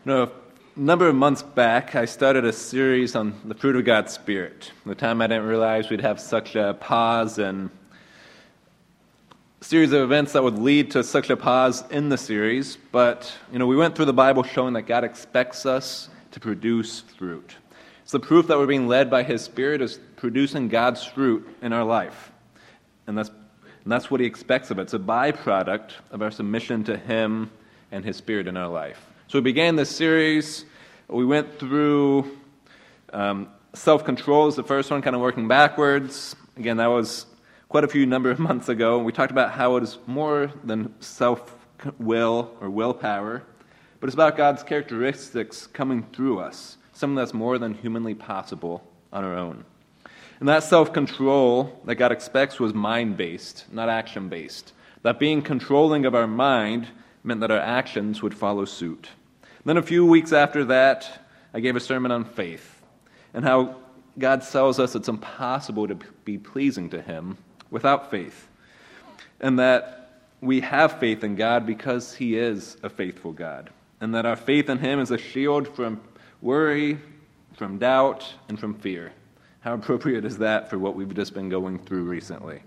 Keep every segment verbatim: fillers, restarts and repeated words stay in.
You know, a number of months back, I started a series on the fruit of God's Spirit. At the time, I didn't realize we'd have such a pause and series of events that would lead to such a pause in the series. But, you know, we went through the Bible showing that God expects us to produce fruit. It's the proof that we're being led by His Spirit is producing God's fruit in our life. And that's, and that's what He expects of it. It's a byproduct of our submission to Him and His Spirit in our life. So we began this series. We went through um, self-control is the first one, kind of working backwards. Again, that was quite a few number of months ago. We talked about how it is more than self-will or willpower, but it's about God's characteristics coming through us, something that's more than humanly possible on our own. And that self-control that God expects was mind-based, not action-based. That being controlling of our mind meant that our actions would follow suit. Then a few weeks after that, I gave a sermon on faith and how God tells us it's impossible to be pleasing to Him without faith, and that we have faith in God because He is a faithful God, and that our faith in Him is a shield from worry, from doubt, and from fear. How appropriate is that for what we've just been going through recently?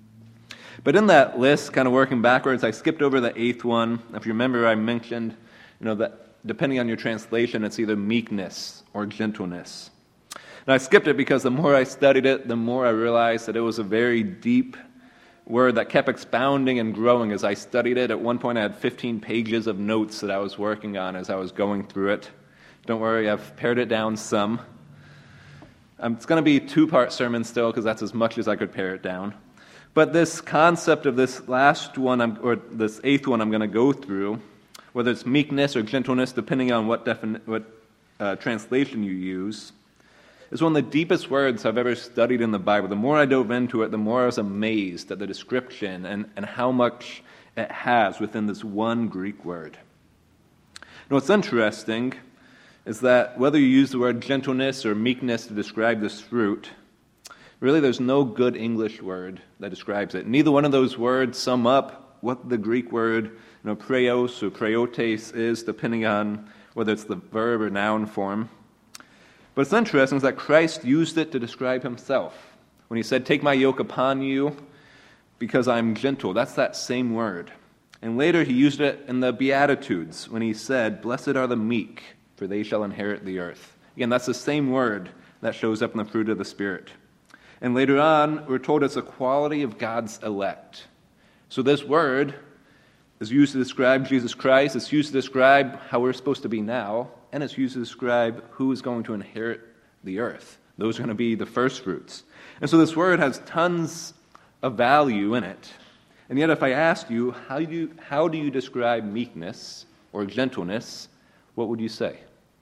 But in that list, kind of working backwards, I skipped over the eighth one. If you remember, I mentioned, you know, that depending on your translation, it's either meekness or gentleness. And I skipped it because the more I studied it, the more I realized that it was a very deep word that kept expounding and growing as I studied it. At one point, I had fifteen pages of notes that I was working on as I was going through it. Don't worry, I've pared it down some. Um, it's going to be a two-part sermon still because that's as much as I could pare it down. But this concept of this last one, I'm, or this eighth one I'm going to go through, whether it's meekness or gentleness, depending on what, defini- what uh, translation you use, is one of the deepest words I've ever studied in the Bible. The more I dove into it, the more I was amazed at the description and, and how much it has within this one Greek word. Now, what's interesting is that whether you use the word gentleness or meekness to describe this fruit, really there's no good English word that describes it. Neither one of those words sum up what the Greek word, you know, preos or preotes is, depending on whether it's the verb or noun form. But it's interesting is that Christ used it to describe Himself. When He said, "Take my yoke upon you because I'm gentle," that's that same word. And later He used it in the Beatitudes when He said, "Blessed are the meek, for they shall inherit the earth." Again, that's the same word that shows up in the fruit of the Spirit. And later on, we're told it's a quality of God's elect. So this word is used to describe Jesus Christ. It's used to describe how we're supposed to be now. And it's used to describe who is going to inherit the earth. Those are going to be the first fruits. And so this word has tons of value in it. And yet if I asked you, how do you, how do you describe meekness or gentleness, what would you say?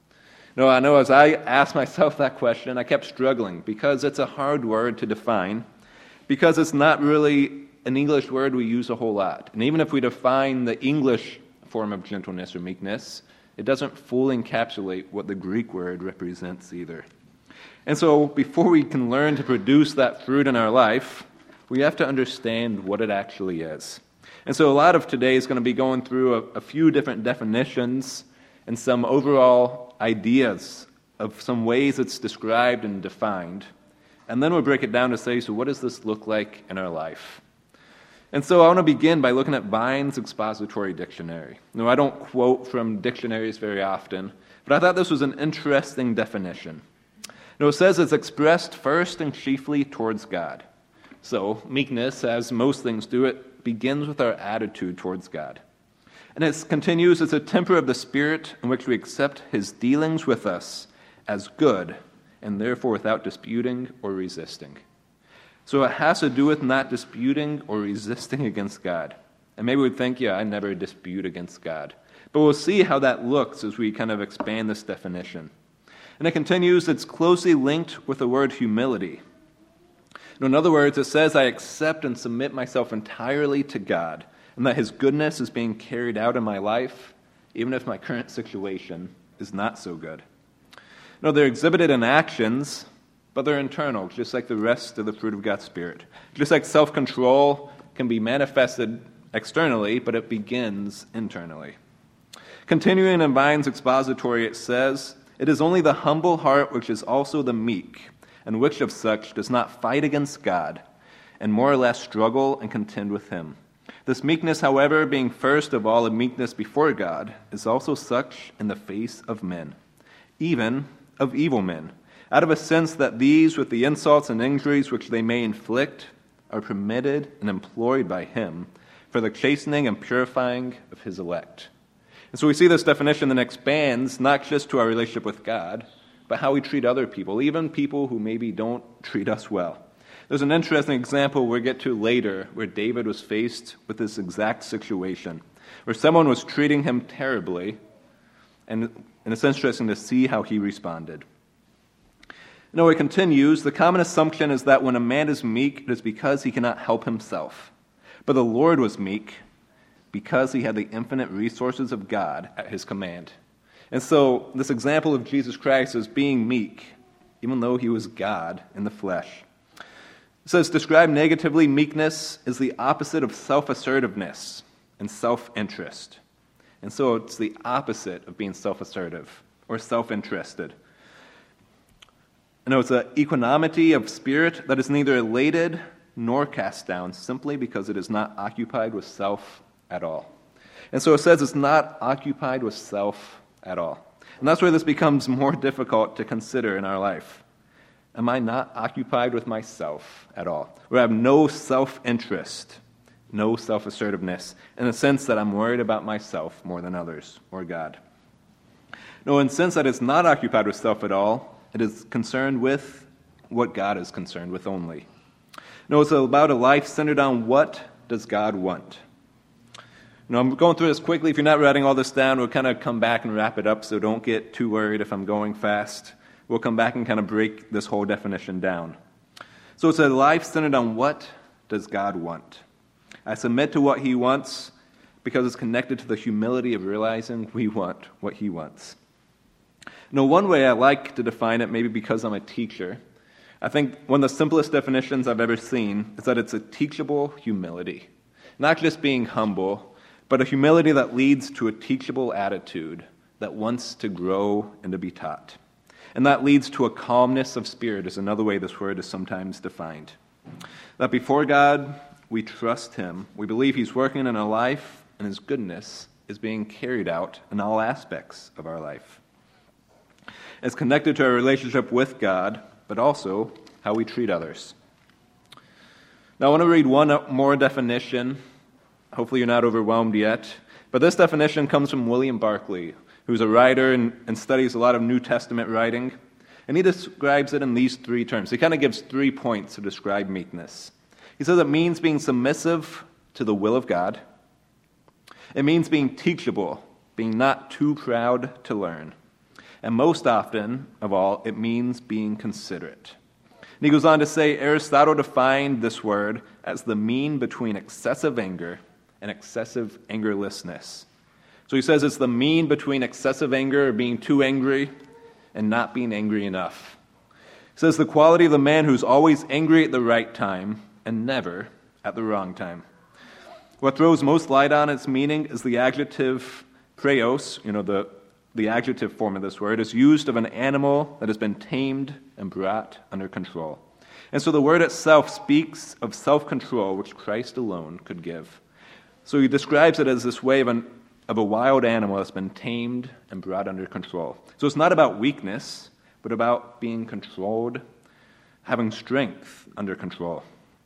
No, I know as I asked myself that question, I kept struggling because it's a hard word to define, because it's not really an English word we use a whole lot. And even if we define the English form of gentleness or meekness, it doesn't fully encapsulate what the Greek word represents either. And so before we can learn to produce that fruit in our life, we have to understand what it actually is. And so a lot of today is going to be going through a, a few different definitions and some overall ideas of some ways it's described and defined. And then we'll break it down to say, so what does this look like in our life? And so I want to begin by looking at Vine's Expository Dictionary. Now, I don't quote from dictionaries very often, but I thought this was an interesting definition. Now, it says it's expressed first and chiefly towards God. So meekness, as most things do, it begins with our attitude towards God. And it continues, it's a temper of the Spirit in which we accept His dealings with us as good, and therefore without disputing or resisting. So it has to do with not disputing or resisting against God. And maybe we'd think, yeah, I never dispute against God. But we'll see how that looks as we kind of expand this definition. And it continues, it's closely linked with the word humility. In other words, it says, I accept and submit myself entirely to God, and that His goodness is being carried out in my life, even if my current situation is not so good. No, they're exhibited in actions, but they're internal, just like the rest of the fruit of God's Spirit. Just like self-control can be manifested externally, but it begins internally. Continuing in Vine's expository, it says, "It is only the humble heart which is also the meek, and which of such does not fight against God, and more or less struggle and contend with him. This meekness, however, being first of all a meekness before God, is also such in the face of men, even of evil men, out of a sense that these, with the insults and injuries which they may inflict, are permitted and employed by him for the chastening and purifying of his elect." And so we see this definition that expands not just to our relationship with God, but how we treat other people, even people who maybe don't treat us well. There's an interesting example we'll get to later where David was faced with this exact situation, where someone was treating him terribly, and, and it's interesting to see how he responded. Now, it continues, "The common assumption is that when a man is meek, it is because he cannot help himself. But the Lord was meek because he had the infinite resources of God at his command." And so, this example of Jesus Christ as being meek, even though he was God in the flesh. It says, described negatively, meekness is the opposite of self-assertiveness and self-interest. And so it's the opposite of being self-assertive or self-interested. You know, it's an equanimity of spirit that is neither elated nor cast down, simply because it is not occupied with self at all. And so it says it's not occupied with self at all. And that's where this becomes more difficult to consider in our life. Am I not occupied with myself at all? Where I have no self-interest, no self-assertiveness, in the sense that I'm worried about myself more than others or God. No, in the sense that it's not occupied with self at all, it is concerned with what God is concerned with only. No, it's about a life centered on what does God want. You know, I'm going through this quickly. If you're not writing all this down, we'll kind of come back and wrap it up, so don't get too worried if I'm going fast. We'll come back and kind of break this whole definition down. So it's a life centered on what does God want. I submit to what he wants because it's connected to the humility of realizing we want what he wants. Now, one way I like to define it, maybe because I'm a teacher, I think one of the simplest definitions I've ever seen is that it's a teachable humility. Not just being humble, but a humility that leads to a teachable attitude that wants to grow and to be taught. And that leads to a calmness of spirit is another way this word is sometimes defined. That before God, we trust him. We believe he's working in our life, and his goodness is being carried out in all aspects of our life. It's connected to our relationship with God, but also how we treat others. Now, I want to read one more definition. Hopefully you're not overwhelmed yet. But this definition comes from William Barclay, who's a writer and, and studies a lot of New Testament writing. And he describes it in these three terms. He kind of gives three points to describe meekness. He says it means being submissive to the will of God. It means being teachable, being not too proud to learn. And most often of all, it means being considerate. And he goes on to say, Aristotle defined this word as the mean between excessive anger and excessive angerlessness. So he says it's the mean between excessive anger, or being too angry, and not being angry enough. He says the quality of the man who's always angry at the right time and never at the wrong time. What throws most light on its meaning is the adjective praeos, you know, the, the adjective form of this word, is used of an animal that has been tamed and brought under control. And so the word itself speaks of self-control, which Christ alone could give. So he describes it as this way of an of a wild animal that's been tamed and brought under control. So it's not about weakness, but about being controlled, having strength under control.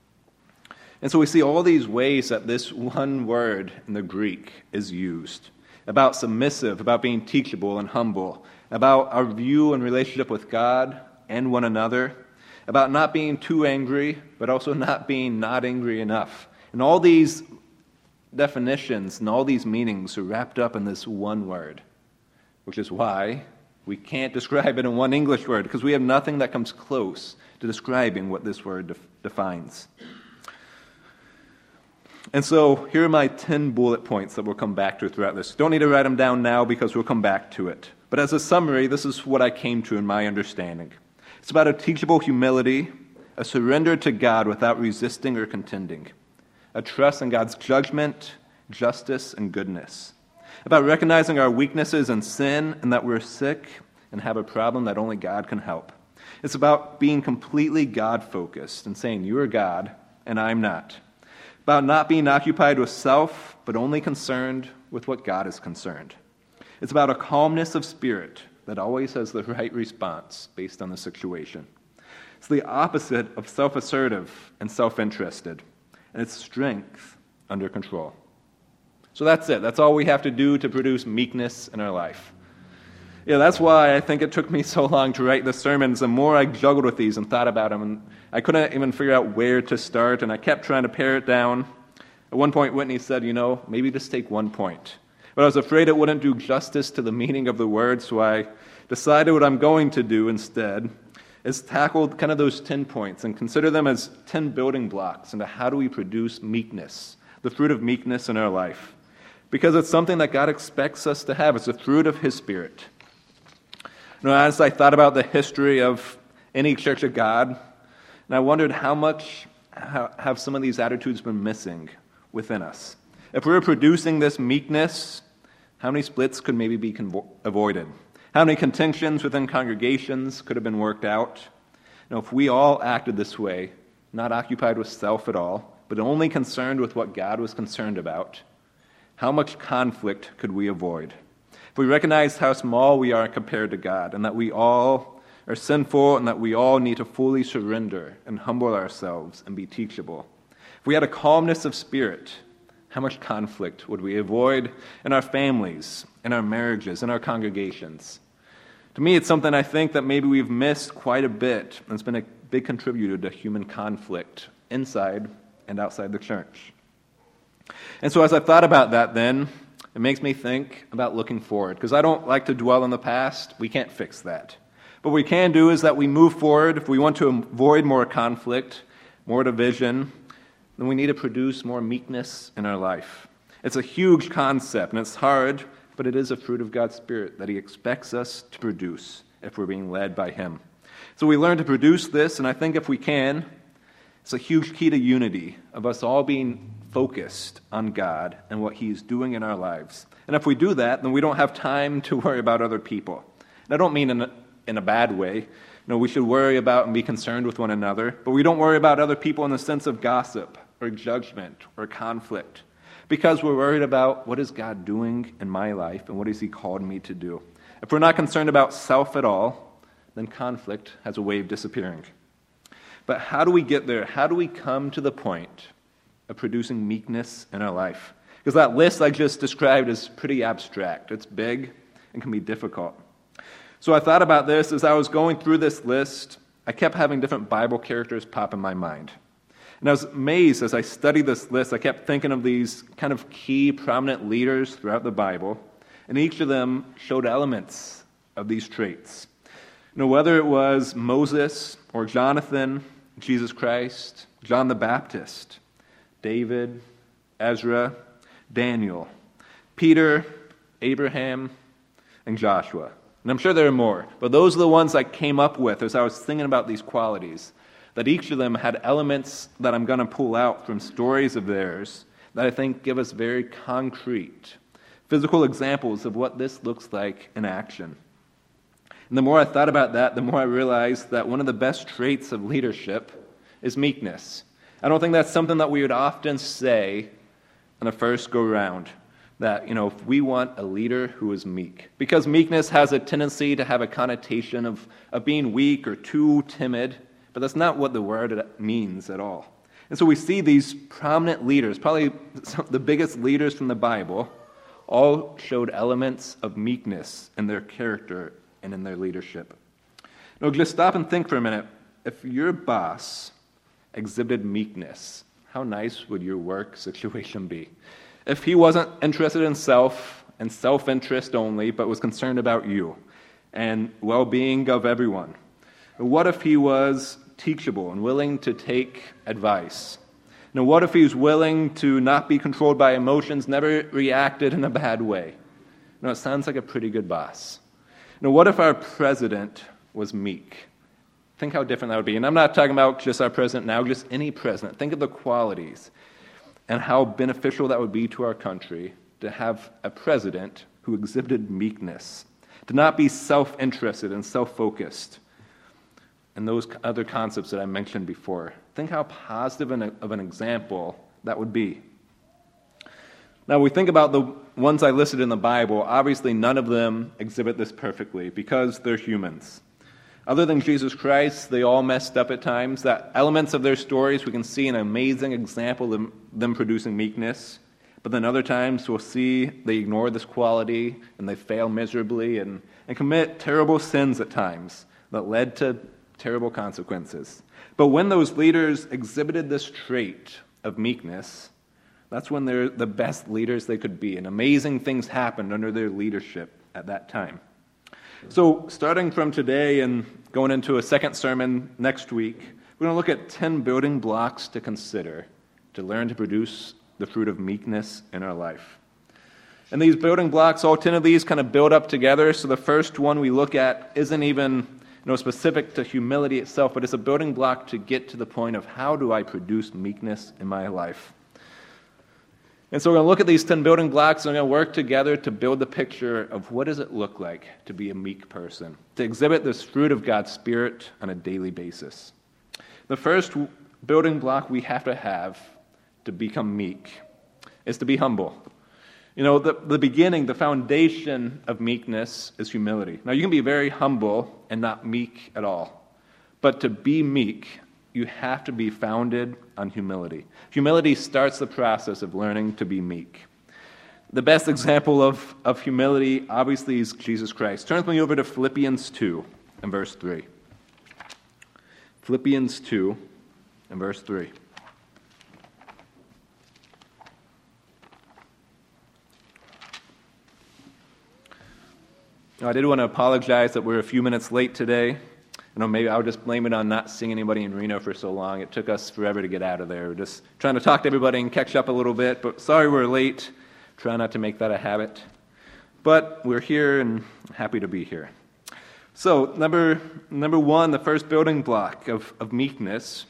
And so we see all these ways that this one word in the Greek is used. About submissive, about being teachable and humble, about our view and relationship with God and one another, about not being too angry, but also not being not angry enough. And all these definitions and all these meanings are wrapped up in this one word, which is why we can't describe it in one English word, because we have nothing that comes close to describing what this word def- defines. And so here are my ten bullet points that we'll come back to throughout this. Don't need to write them down now because we'll come back to it. But as a summary, this is what I came to in my understanding. It's about a teachable humility, a surrender to God without resisting or contending, a trust in God's judgment, justice, and goodness, about recognizing our weaknesses and sin and that we're sick and have a problem that only God can help. It's about being completely God-focused and saying, you are God and I'm not. About not being occupied with self, but only concerned with what God is concerned. It's about a calmness of spirit that always has the right response based on the situation. It's the opposite of self-assertive and self-interested, and it's strength under control. So that's it. That's all we have to do to produce meekness in our life. Yeah, that's why I think it took me so long to write the sermons. The more I juggled with these and thought about them, and I couldn't even figure out where to start, and I kept trying to pare it down. At one point, Whitney said, you know, maybe just take one point. But I was afraid it wouldn't do justice to the meaning of the word, so I decided what I'm going to do instead is tackle kind of those ten points and consider them as ten building blocks into how do we produce meekness, the fruit of meekness in our life. Because it's something that God expects us to have. It's the fruit of His Spirit. You know, as I thought about the history of any church of God, and I wondered how much how, have some of these attitudes been missing within us. If we were producing this meekness, how many splits could maybe be convo- avoided? How many contentions within congregations could have been worked out? You know, if we all acted this way, not occupied with self at all, but only concerned with what God was concerned about, how much conflict could we avoid? If we recognize how small we are compared to God, and that we all are sinful, and that we all need to fully surrender and humble ourselves and be teachable. If we had a calmness of spirit, how much conflict would we avoid in our families, in our marriages, in our congregations? To me, it's something I think that maybe we've missed quite a bit, and it's been a big contributor to human conflict inside and outside the church. And so as I thought about that then, it makes me think about looking forward, because I don't like to dwell in the past. We can't fix that. But what we can do is that we move forward. If we want to avoid more conflict, more division, then we need to produce more meekness in our life. It's a huge concept, and it's hard, but it is a fruit of God's Spirit that He expects us to produce if we're being led by Him. So we learn to produce this, and I think if we can, it's a huge key to unity, of us all being focused on God and what He's doing in our lives. And if we do that, then we don't have time to worry about other people. And I don't mean in a, in a bad way. No, we should worry about and be concerned with one another, but we don't worry about other people in the sense of gossip or judgment or conflict, because we're worried about what is God doing in my life and what has He called me to do. If we're not concerned about self at all, then conflict has a way of disappearing. But how do we get there? How do we come to the point of producing meekness in our life? Because that list I just described is pretty abstract. It's big and can be difficult. So I thought about this as I was going through this list. I kept having different Bible characters pop in my mind. And I was amazed as I studied this list. I kept thinking of these kind of key, prominent leaders throughout the Bible, and each of them showed elements of these traits. You know, whether it was Moses or Jonathan, Jesus Christ, John the Baptist, David, Ezra, Daniel, Peter, Abraham, and Joshua. And I'm sure there are more, but those are the ones I came up with as I was thinking about these qualities, that each of them had elements that I'm going to pull out from stories of theirs that I think give us very concrete, physical examples of what this looks like in action. And the more I thought about that, the more I realized that one of the best traits of leadership is meekness. I don't think that's something that we would often say on the first go-round, that, you know, if we want a leader who is meek. Because meekness has a tendency to have a connotation of, of being weak or too timid, but that's not what the word means at all. And so we see these prominent leaders, probably some of the biggest leaders from the Bible, all showed elements of meekness in their character and in their leadership. Now, just stop and think for a minute. If your boss exhibited meekness, how nice would your work situation be? If he wasn't interested in self and self-interest only, but was concerned about you and well-being of everyone? What if he was teachable and willing to take advice? Now, what if he was willing to not be controlled by emotions, never reacted in a bad way? Now, it sounds like a pretty good boss. Now, what if our president was meek? Think how different that would be. And I'm not talking about just our president now, just any president. Think of the qualities and how beneficial that would be to our country to have a president who exhibited meekness, to not be self-interested and self-focused, and those other concepts that I mentioned before. Think how positive an, of an example that would be. Now, we think about the ones I listed in the Bible. Obviously, none of them exhibit this perfectly because they're humans. Other than Jesus Christ, they all messed up at times. That elements of their stories, we can see an amazing example of them, them producing meekness. But then other times, we'll see they ignore this quality and they fail miserably and, and commit terrible sins at times that led to terrible consequences. But when those leaders exhibited this trait of meekness, that's when they're the best leaders they could be, and amazing things happened under their leadership at that time. So starting from today and going into a second sermon next week, we're going to look at ten building blocks to consider to learn to produce the fruit of meekness in our life. And these building blocks, all ten of these kind of build up together. So the first one we look at isn't even you know, specific to humility itself, but it's a building block to get to the point of how do I produce meekness in my life. And so we're going to look at these ten building blocks, and we're going to work together to build the picture of what does it look like to be a meek person, to exhibit this fruit of God's Spirit on a daily basis. The first building block we have to have to become meek is to be humble. You know, the, the beginning, the foundation of meekness is humility. Now, you can be very humble and not meek at all, but to be meek, you have to be founded on humility. Humility starts the process of learning to be meek. The best example of, of humility, obviously, is Jesus Christ. Turn with me over to Philippians two and verse three. Philippians two and verse three. Now, I did want to apologize that we're a few minutes late today. You know, maybe I would just blame it on not seeing anybody in Reno for so long. It took us forever to get out of there. We're just trying to talk to everybody and catch up a little bit. But sorry we're late. Try not to make that a habit. But we're here and happy to be here. So number number one, the first building block of, of meekness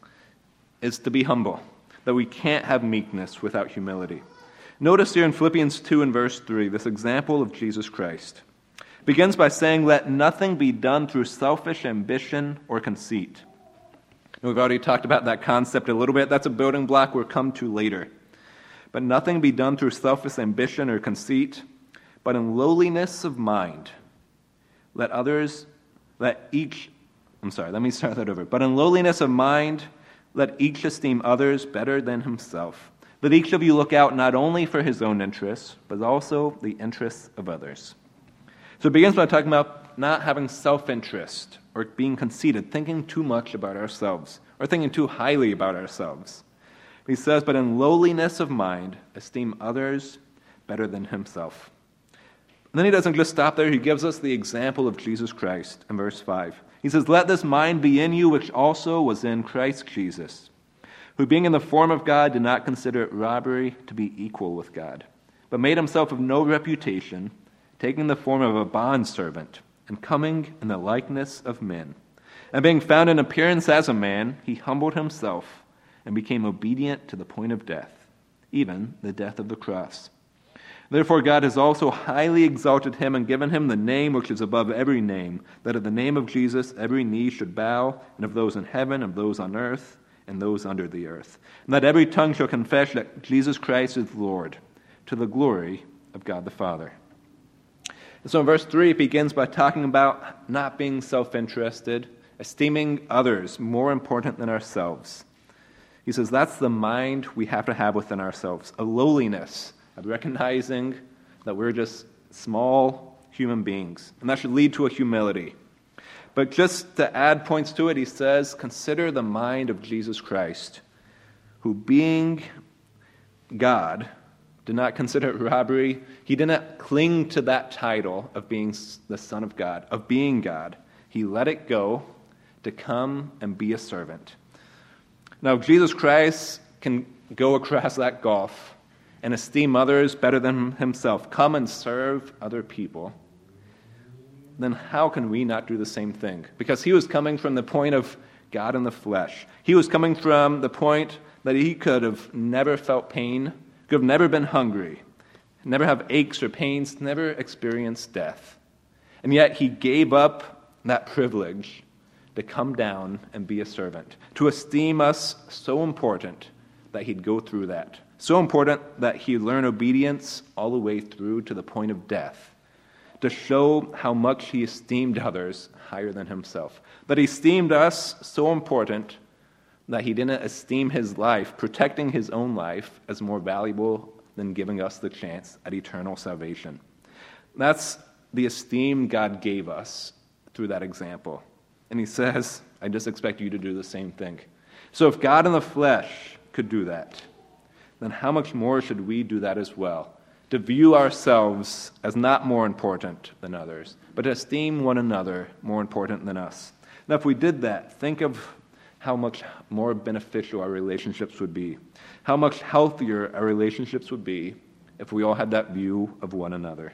is to be humble. That we can't have meekness without humility. Notice here in Philippians two and verse three, this example of Jesus Christ. Begins by saying, let nothing be done through selfish ambition or conceit. We've already talked about that concept a little bit. That's a building block we'll come to later. But nothing be done through selfish ambition or conceit, but in lowliness of mind. Let others, let each, I'm sorry, let me start that over. But in lowliness of mind, let each esteem others better than himself. Let each of you look out not only for his own interests, but also the interests of others. So it begins by talking about not having self-interest or being conceited, thinking too much about ourselves or thinking too highly about ourselves. He says, but in lowliness of mind, esteem others better than himself. And then he doesn't just stop there. He gives us the example of Jesus Christ in verse five. He says, let this mind be in you, which also was in Christ Jesus, who being in the form of God did not consider it robbery to be equal with God, but made himself of no reputation, taking the form of a bondservant, and coming in the likeness of men. And being found in appearance as a man, he humbled himself and became obedient to the point of death, even the death of the cross. Therefore God has also highly exalted him and given him the name which is above every name, that at the name of Jesus every knee should bow, and of those in heaven, of those on earth, and those under the earth. And that every tongue shall confess that Jesus Christ is Lord, to the glory of God the Father. And so in verse three, it begins by talking about not being self-interested, esteeming others more important than ourselves. He says that's the mind we have to have within ourselves, a lowliness of recognizing that we're just small human beings, and that should lead to a humility. But just to add points to it, he says, consider the mind of Jesus Christ, who being God, did not consider it robbery. He did not cling to that title of being the Son of God, of being God. He let it go to come and be a servant. Now, if Jesus Christ can go across that gulf and esteem others better than himself, come and serve other people, then how can we not do the same thing? Because he was coming from the point of God in the flesh. He was coming from the point that he could have never felt pain, could have never been hungry, never have aches or pains, never experience death. And yet he gave up that privilege to come down and be a servant, to esteem us so important that he'd go through that. So important that he'd learn obedience all the way through to the point of death, to show how much he esteemed others higher than himself. That he esteemed us so important that he didn't esteem his life, protecting his own life, as more valuable than giving us the chance at eternal salvation. That's the esteem God gave us through that example. And he says, I just expect you to do the same thing. So if God in the flesh could do that, then how much more should we do that as well? To view ourselves as not more important than others, but to esteem one another more important than us. Now, if we did that, think of how much more beneficial our relationships would be, how much healthier our relationships would be if we all had that view of one another.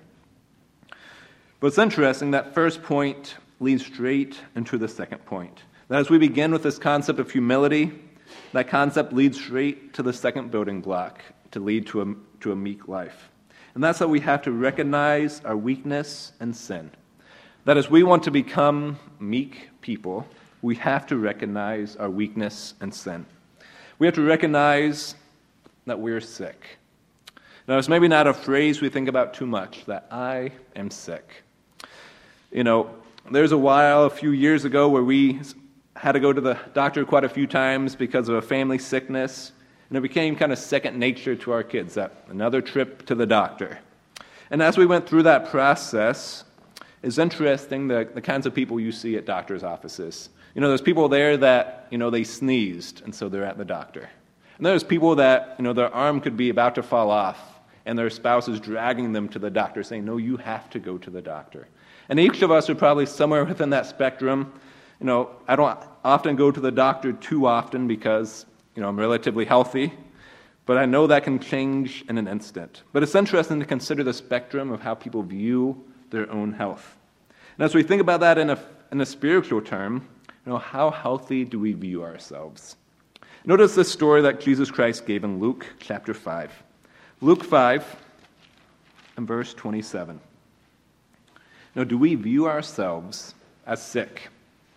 But it's interesting, that first point leads straight into the second point. That as we begin with this concept of humility, that concept leads straight to the second building block to lead to a, to a meek life. And that's that we have to recognize our weakness and sin. That as we want to become meek people, we have to recognize our weakness and sin. We have to recognize that we're sick. Now, it's maybe not a phrase we think about too much, that I am sick. You know, there's a while, a few years ago, where we had to go to the doctor quite a few times because of a family sickness, and it became kind of second nature to our kids, that another trip to the doctor. And as we went through that process, it's interesting the, the kinds of people you see at doctor's offices. You know, there's people there that, you know, they sneezed, and so they're at the doctor. And there's people that, you know, their arm could be about to fall off, and their spouse is dragging them to the doctor, saying, no, you have to go to the doctor. And each of us are probably somewhere within that spectrum. You know, I don't often go to the doctor too often because, you know, I'm relatively healthy, but I know that can change in an instant. But it's interesting to consider the spectrum of how people view their own health. And as we think about that in a, in a spiritual term, you know, how healthy do we view ourselves? Notice this story that Jesus Christ gave in Luke chapter five. Luke five and verse twenty-seven. Now, do we view ourselves as sick?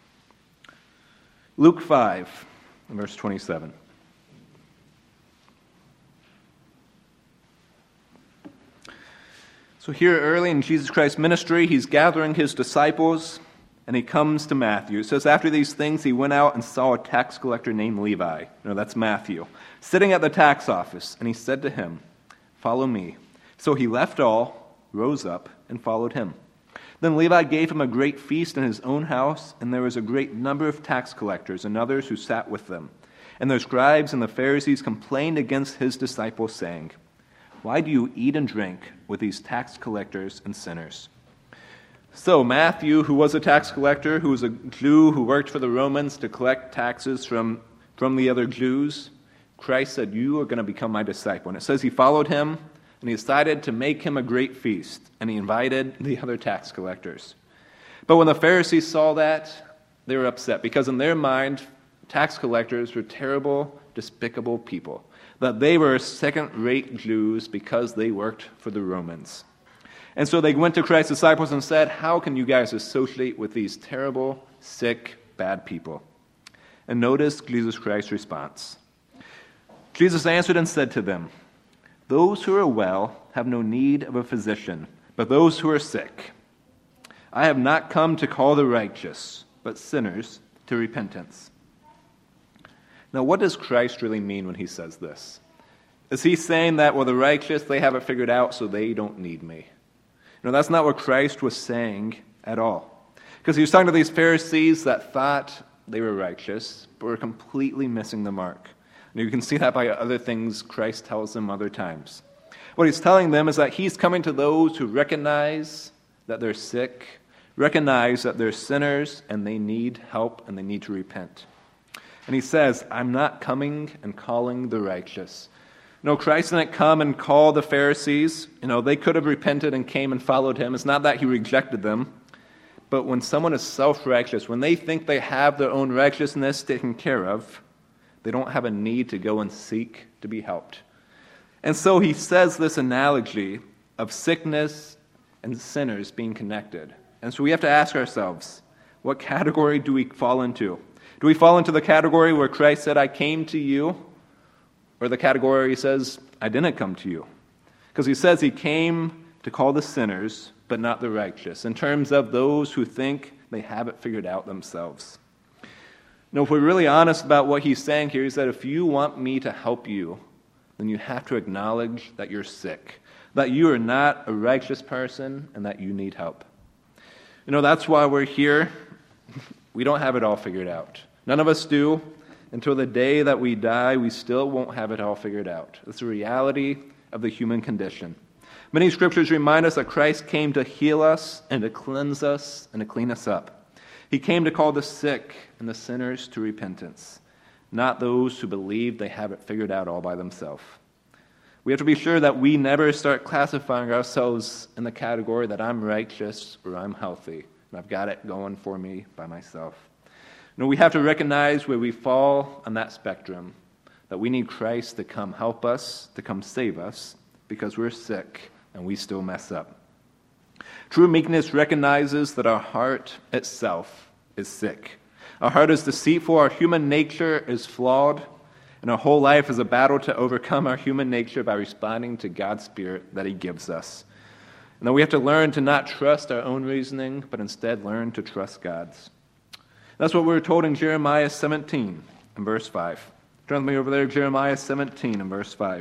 Luke five and verse twenty-seven. So here early in Jesus Christ's ministry, he's gathering his disciples, and he comes to Matthew. It says, after these things, he went out and saw a tax collector named Levi. No, that's Matthew, sitting at the tax office, and he said to him, follow me. So he left all, rose up, and followed him. Then Levi gave him a great feast in his own house, and there was a great number of tax collectors and others who sat with them. And the scribes and the Pharisees complained against his disciples, saying, why do you eat and drink with these tax collectors and sinners? So Matthew, who was a tax collector, who was a Jew who worked for the Romans to collect taxes from, from the other Jews, Christ said, you are going to become my disciple. And it says he followed him, and he decided to make him a great feast, and he invited the other tax collectors. But when the Pharisees saw that, they were upset, because in their mind, tax collectors were terrible, despicable people, that they were second-rate Jews because they worked for the Romans. And so they went to Christ's disciples and said, how can you guys associate with these terrible, sick, bad people? And notice Jesus Christ's response. Jesus answered and said to them, those who are well have no need of a physician, but those who are sick. I have not come to call the righteous, but sinners to repentance. Now, what does Christ really mean when he says this? Is he saying that, well, the righteous, they have it figured out, so they don't need me? No, that's not what Christ was saying at all. Because he was talking to these Pharisees that thought they were righteous, but were completely missing the mark. And you can see that by other things Christ tells them other times. What he's telling them is that he's coming to those who recognize that they're sick, recognize that they're sinners, and they need help, and they need to repent. And he says, I'm not coming and calling the righteous. No, Christ didn't come and call the Pharisees. You know, they could have repented and came and followed him. It's not that he rejected them. But when someone is self-righteous, when they think they have their own righteousness taken care of, they don't have a need to go and seek to be helped. And so he says this analogy of sickness and sinners being connected. And so we have to ask ourselves, what category do we fall into? Do we fall into the category where Christ said, I came to you, or the category where he says, I didn't come to you? Because he says he came to call the sinners, but not the righteous, in terms of those who think they have it figured out themselves. Now, if we're really honest about what he's saying here, he said, if you want me to help you, then you have to acknowledge that you're sick, that you are not a righteous person, and that you need help. You know, that's why we're here. We don't have it all figured out. None of us do. Until the day that we die, we still won't have it all figured out. It's the reality of the human condition. Many scriptures remind us that Christ came to heal us and to cleanse us and to clean us up. He came to call the sick and the sinners to repentance, not those who believe they have it figured out all by themselves. We have to be sure that we never start classifying ourselves in the category that I'm righteous or I'm healthy, and I've got it going for me by myself. No, we have to recognize where we fall on that spectrum, that we need Christ to come help us, to come save us, because we're sick and we still mess up. True meekness recognizes that our heart itself is sick. Our heart is deceitful, our human nature is flawed, and our whole life is a battle to overcome our human nature by responding to God's Spirit that he gives us. And then we have to learn to not trust our own reasoning, but instead learn to trust God's. That's what we're told in Jeremiah seventeen and verse five. Turn with me over there, Jeremiah seventeen and verse five.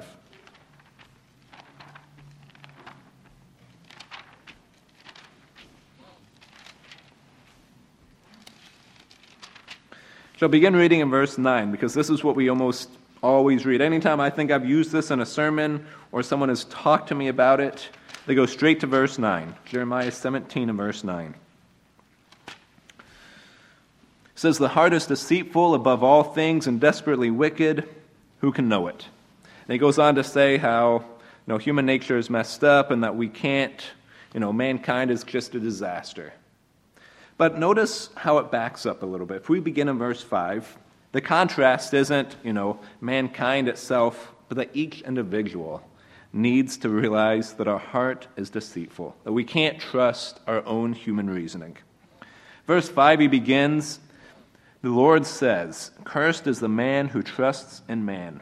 So I'll begin reading in verse nine, because this is what we almost always read. Anytime I think I've used this in a sermon or someone has talked to me about it, they go straight to verse nine. Jeremiah seventeen and verse nine. It says, the heart is deceitful above all things and desperately wicked. Who can know it? And he goes on to say how, you know, human nature is messed up and that we can't, you know, mankind is just a disaster. But notice how it backs up a little bit. If we begin in verse five, the contrast isn't, you know, mankind itself, but that each individual needs to realize that our heart is deceitful, that we can't trust our own human reasoning. Verse five, he begins, the Lord says, cursed is the man who trusts in man.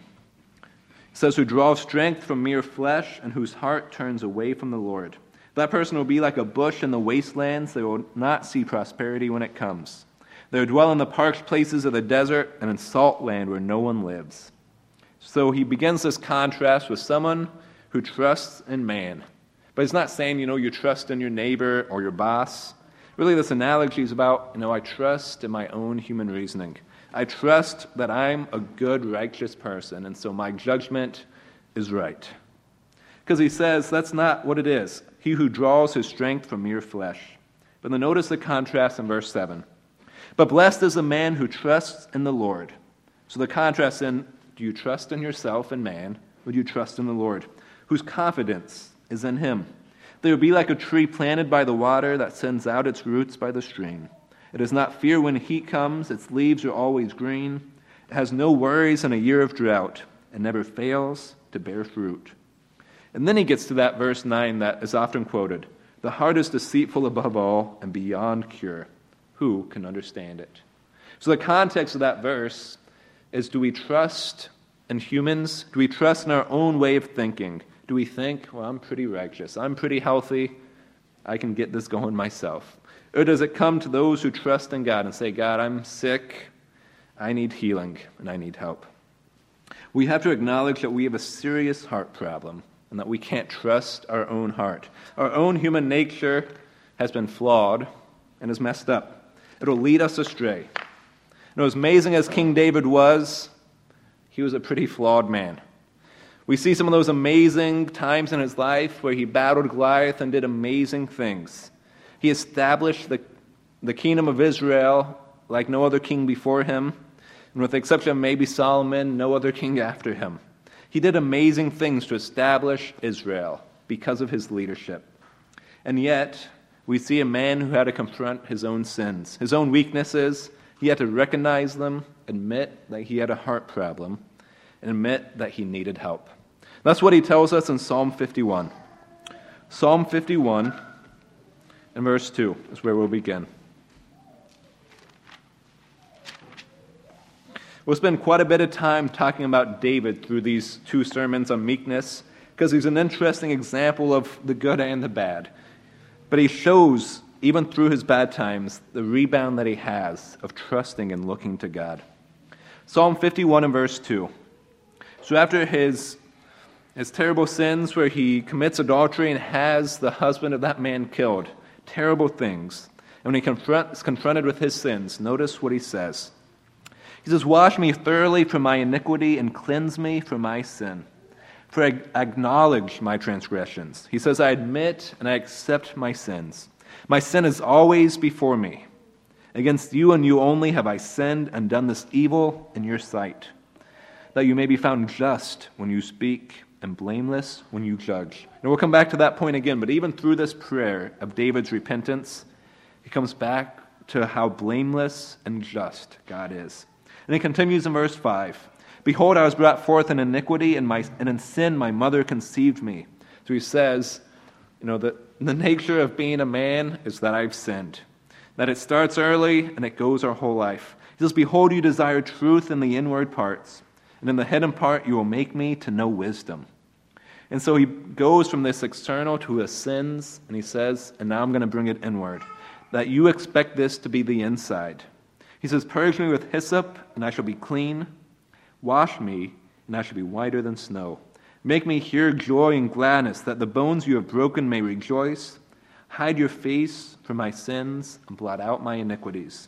It says, who draws strength from mere flesh and whose heart turns away from the Lord. That person will be like a bush in the wastelands. They will not see prosperity when it comes. They will dwell in the parched places of the desert and in salt land where no one lives. So he begins this contrast with someone who trusts in man. But he's not saying, you know, you trust in your neighbor or your boss. Really, this analogy is about, you know, I trust in my own human reasoning. I trust that I'm a good, righteous person, and so my judgment is right. Because he says that's not what it is. He who draws his strength from mere flesh. But then notice the contrast in verse seven. But blessed is the man who trusts in the Lord. So the contrast in, do you trust in yourself and man, or do you trust in the Lord? Whose confidence is in him. They will be like a tree planted by the water that sends out its roots by the stream. It does not fear when heat comes. Its leaves are always green. It has no worries in a year of drought. It never fails to bear fruit. And then he gets to that verse nine that is often quoted. The heart is deceitful above all and beyond cure. Who can understand it? So the context of that verse is, do we trust in humans? Do we trust in our own way of thinking? Do we think, well, I'm pretty righteous, I'm pretty healthy, I can get this going myself? Or does it come to those who trust in God and say, God, I'm sick, I need healing, and I need help? We have to acknowledge that we have a serious heart problem and that we can't trust our own heart. Our own human nature has been flawed and is messed up. It'll lead us astray. You know, as amazing as King David was, he was a pretty flawed man. We see some of those amazing times in his life where he battled Goliath and did amazing things. He established the, the kingdom of Israel like no other king before him, and with the exception of maybe Solomon, no other king after him. He did amazing things to establish Israel because of his leadership. And yet, we see a man who had to confront his own sins, his own weaknesses. He had to recognize them, admit that he had a heart problem, and admit that he needed help. That's what he tells us in Psalm fifty-one. Psalm fifty-one and verse two is where we'll begin. We'll spend quite a bit of time talking about David through these two sermons on meekness, because he's an interesting example of the good and the bad. But he shows, even through his bad times, the rebound that he has of trusting and looking to God. Psalm fifty-one and verse two. So after his, his terrible sins where he commits adultery and has the husband of that man killed, terrible things, and when he confront, is confronted with his sins, notice what he says. He says, "Wash me thoroughly from my iniquity and cleanse me from my sin. For I acknowledge my transgressions." He says, "I admit and I accept my sins. My sin is always before me. Against you and you only have I sinned and done this evil in your sight, that you may be found just when you speak and blameless when you judge." And we'll come back to that point again, but even through this prayer of David's repentance, he comes back to how blameless and just God is. And he continues in verse five. "Behold, I was brought forth in iniquity, and, my, and in sin my mother conceived me." So he says, you know, that the nature of being a man is that I've sinned. That it starts early and it goes our whole life. He says, "Behold, you desire truth in the inward parts, and in the hidden part you will make me to know wisdom." And so he goes from this external to his sins, and he says, and now I'm going to bring it inward, that you expect this to be the inside. He says, "Purge me with hyssop, and I shall be clean. Wash me, and I shall be whiter than snow. Make me hear joy and gladness, that the bones you have broken may rejoice. Hide your face from my sins, and blot out my iniquities."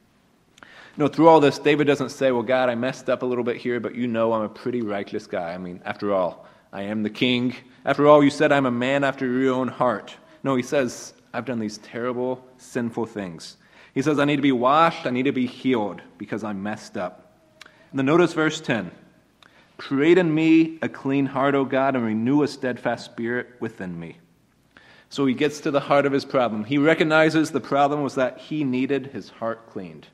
You know, through all this, David doesn't say, "Well, God, I messed up a little bit here, but you know I'm a pretty righteous guy. I mean, after all, I am the king. After all, you said I'm a man after your own heart." No, he says, I've done these terrible, sinful things. He says, I need to be washed, I need to be healed, because I'm messed up. And then notice verse ten. "Create in me a clean heart, O God, and renew a steadfast spirit within me." So he gets to the heart of his problem. He recognizes the problem was that he needed his heart cleaned.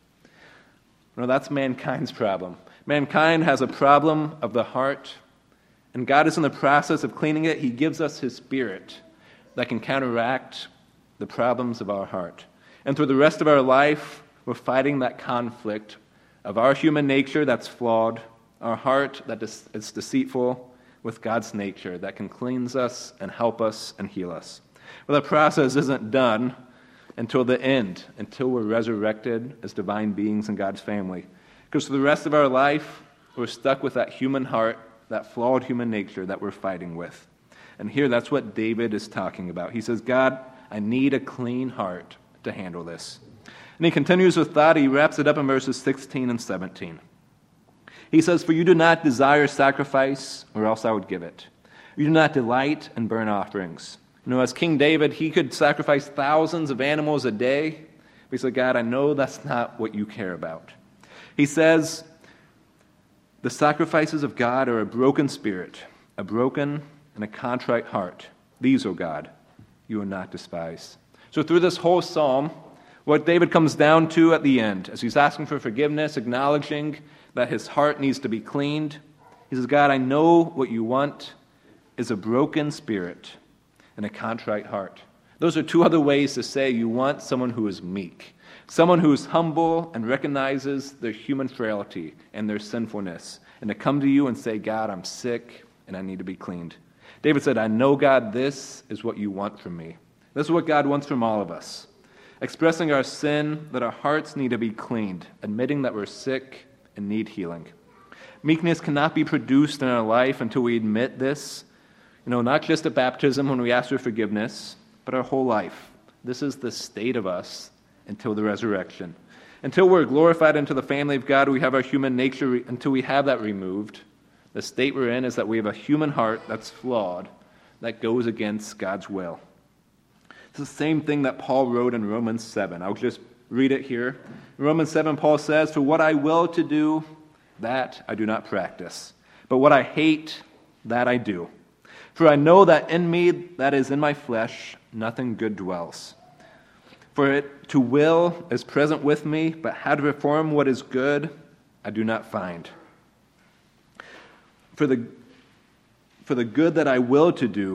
No, that's mankind's problem. Mankind has a problem of the heart, and God is in the process of cleaning it. He gives us his spirit that can counteract the problems of our heart. And through the rest of our life, we're fighting that conflict of our human nature that's flawed, our heart that is deceitful, with God's nature that can cleanse us and help us and heal us. But the process isn't done until the end, until we're resurrected as divine beings in God's family. Because for the rest of our life, we're stuck with that human heart, that flawed human nature that we're fighting with. And here, that's what David is talking about. He says, God, I need a clean heart to handle this. And he continues with that. He wraps it up in verses sixteen and seventeen. He says, "For you do not desire sacrifice, or else I would give it. You do not delight in burnt offerings." You know, as King David, he could sacrifice thousands of animals a day. But he said, God, I know that's not what you care about. He says, the sacrifices of God are a broken spirit, a broken and a contrite heart. These, O God, you will not despise. So through this whole psalm, what David comes down to at the end, as he's asking for forgiveness, acknowledging that his heart needs to be cleaned, he says, God, I know what you want is a broken spirit and a contrite heart. Those are two other ways to say you want someone who is meek, someone who is humble and recognizes their human frailty and their sinfulness, and to come to you and say, God, I'm sick and I need to be cleaned. David said, I know, God, this is what you want from me. This is what God wants from all of us. Expressing our sin, that our hearts need to be cleaned, admitting that we're sick and need healing. Meekness cannot be produced in our life until we admit this, you know, not just at baptism when we ask for forgiveness, but our whole life. This is the state of us until the resurrection. Until we're glorified into the family of God, we have our human nature, until we have that removed. The state we're in is that we have a human heart that's flawed, that goes against God's will. It's the same thing that Paul wrote in Romans seven. I'll just read it here. In Romans seven, Paul says, For what I will to do, that I do not practice. But what I hate, that I do. For I know that in me, that is in my flesh, nothing good dwells. For it to will is present with me, but how to perform what is good, I do not find. For the, for the good that I will to do,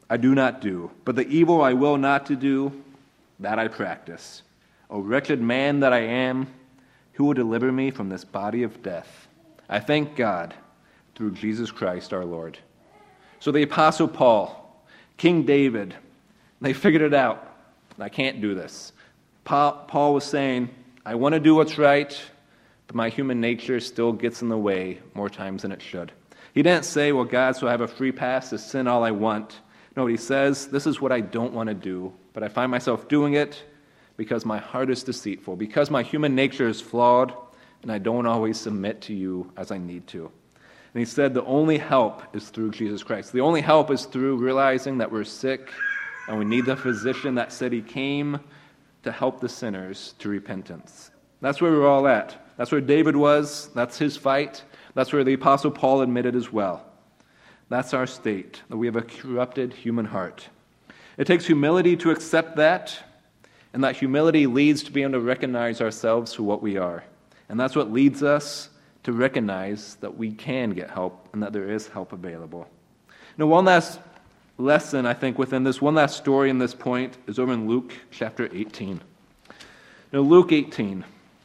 I do not do, but the evil I will not to do, that I practice. O wretched man that I am, who will deliver me from this body of death? I thank God through Jesus Christ our Lord. So the Apostle Paul, King David, they figured it out. I can't do this. Paul was saying, I want to do what's right, but my human nature still gets in the way more times than it should. He didn't say, well, God, so I have a free pass to sin all I want. No, he says, this is what I don't want to do, but I find myself doing it because my heart is deceitful, because my human nature is flawed, and I don't always submit to you as I need to. And he said the only help is through Jesus Christ. The only help is through realizing that we're sick, and we need the physician that said he came to help the sinners to repentance. That's where we're all at. That's where David was. That's his fight. That's where the Apostle Paul admitted as well. That's our state, that we have a corrupted human heart. It takes humility to accept that, and that humility leads to being able to recognize ourselves for what we are. And that's what leads us to recognize that we can get help and that there is help available. Now, one last lesson, I think, within this, one last story in this point is over in Luke chapter eighteen. Now, Luke eighteen.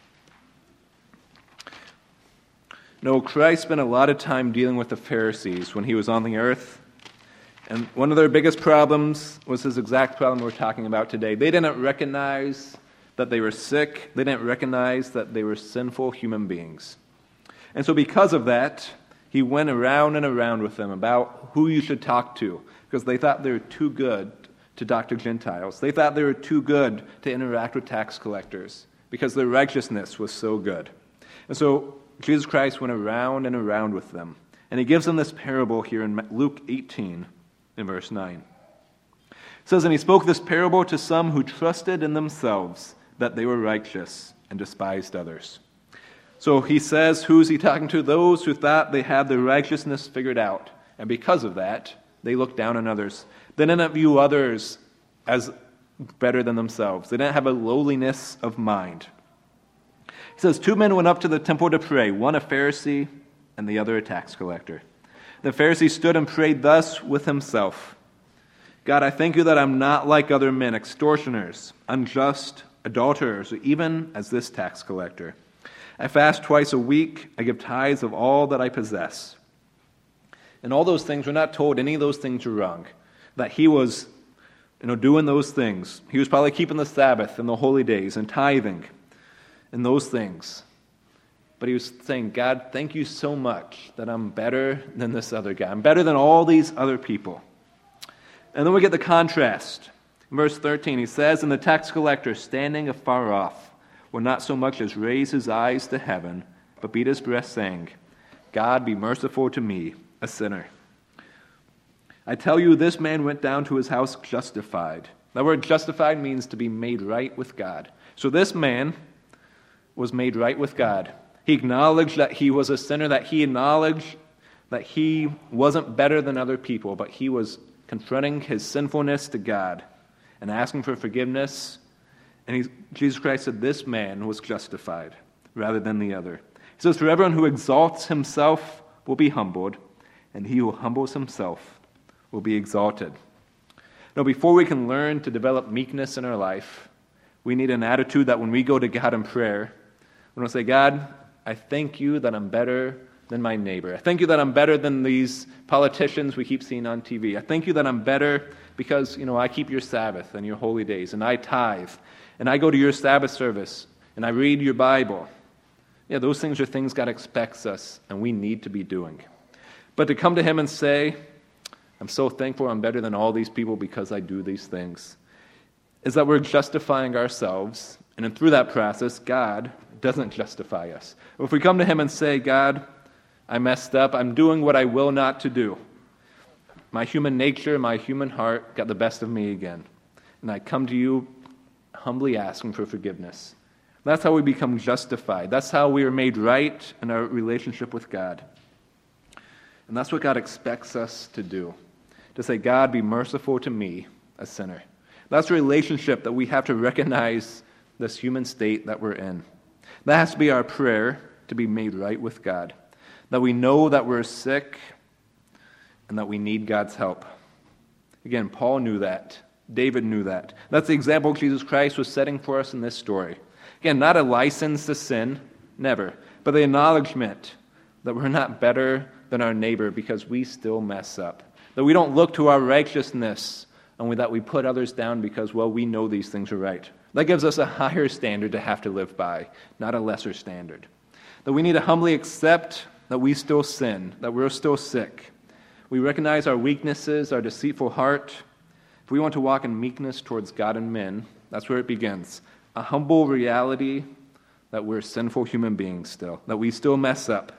Now, Christ spent a lot of time dealing with the Pharisees when he was on the earth. And one of their biggest problems was this exact problem we're talking about today. They didn't recognize that they were sick. They didn't recognize that they were sinful human beings. And so because of that, he went around and around with them about who you should talk to, because they thought they were too good to talk to Gentiles. They thought they were too good to interact with tax collectors, because their righteousness was so good. And so Jesus Christ went around and around with them. And he gives them this parable here in Luke eighteen, in verse nine. It says, and he spoke this parable to some who trusted in themselves that they were righteous and despised others. So he says, who's he talking to? Those who thought they had their righteousness figured out. And because of that, they looked down on others. They didn't view others as better than themselves. They didn't have a lowliness of mind. He says, two men went up to the temple to pray, one a Pharisee and the other a tax collector. The Pharisee stood and prayed thus with himself. God, I thank you that I'm not like other men, extortioners, unjust, adulterers, or even as this tax collector. I fast twice a week. I give tithes of all that I possess. And all those things, we're not told any of those things are wrong. That he was, you know, doing those things. He was probably keeping the Sabbath and the holy days and tithing and those things. But he was saying, God, thank you so much that I'm better than this other guy. I'm better than all these other people. And then we get the contrast. In verse thirteen, he says, and the tax collector, standing afar off, would not so much as raise his eyes to heaven, but beat his breast, saying, God, be merciful to me, a sinner. I tell you, this man went down to his house justified. That word justified means to be made right with God. So this man was made right with God. He acknowledged that he was a sinner, that he acknowledged that he wasn't better than other people, but he was confronting his sinfulness to God and asking for forgiveness. And he, Jesus Christ said this man was justified rather than the other. He says, for everyone who exalts himself will be humbled, and he who humbles himself will be exalted. Now, before we can learn to develop meekness in our life, we need an attitude that when we go to God in prayer, we want to say, God, I thank you that I'm better than my neighbor. I thank you that I'm better than these politicians we keep seeing on T V. I thank you that I'm better because, you know, I keep your Sabbath and your holy days, and I tithe, and I go to your Sabbath service, and I read your Bible. Yeah, those things are things God expects us, and we need to be doing. But to come to him and say, I'm so thankful I'm better than all these people because I do these things, is that we're justifying ourselves, and then through that process, God doesn't justify us. If we come to him and say, God, I messed up, I'm doing what I will not to do. My human nature, my human heart got the best of me again. And I come to you humbly asking for forgiveness. That's how we become justified. That's how we are made right in our relationship with God. And that's what God expects us to do. To say, God, be merciful to me, a sinner. That's a relationship that we have to recognize this human state that we're in. That has to be our prayer, to be made right with God. That we know that we're sick and that we need God's help. Again, Paul knew that. David knew that. That's the example Jesus Christ was setting for us in this story. Again, not a license to sin, never, but the acknowledgement that we're not better than our neighbor because we still mess up. That we don't look to our righteousness and that we put others down because, well, we know these things are right. That gives us a higher standard to have to live by, not a lesser standard. That we need to humbly accept that we still sin, that we're still sick. We recognize our weaknesses, our deceitful heart. If we want to walk in meekness towards God and men, that's where it begins. A humble reality that we're sinful human beings still, that we still mess up.